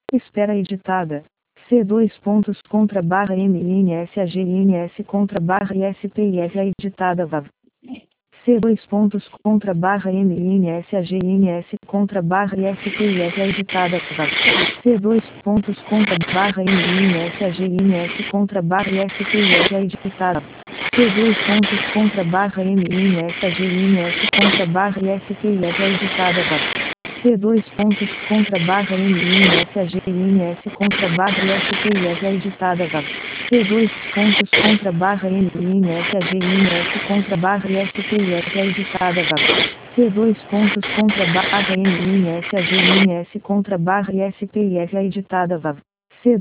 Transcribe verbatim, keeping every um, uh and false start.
Espera editada. C dois pontos contra barra M N S A G N S contra barra I S P I F A editada V A V. C dois pontos contra barra M N S A G N S contra barra I S P I F A editada V A V. C dois pontos contra barra M N S A G N S contra barra I S P I F A editada. C dois pontos contra barra M N S A G N S contra barra I S P I F A editada V A V. C dois pontos contra barra M N S A G N S contra barra I S P I F A editada V A V. C dois pontos contra barra M N S A G N S contra barra I S P I F A editada V A V. C dois pontos contra barra M N S A G N S contra barra I S P I F A editada V A V.